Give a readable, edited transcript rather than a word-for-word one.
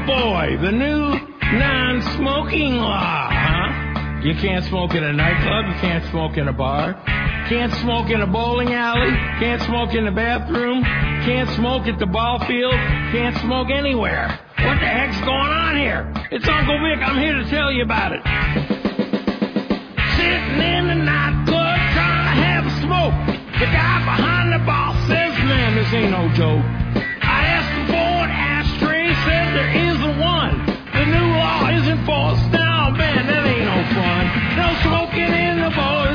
boy, the new non-smoking law, huh? You can't smoke in a nightclub, you can't smoke in a bar, can't smoke in a bowling alley, can't smoke in the bathroom, can't smoke at the ball field, can't smoke anywhere. What the heck's going on here? It's Uncle Vic, I'm here to tell you about it. Sitting in the nightclub trying to have a smoke. The guy behind the bar says, man, this ain't no joke. I asked him for an ashtray, said there isn't one. The new law is enforced now, man, that ain't no fun. No smoking in the boys'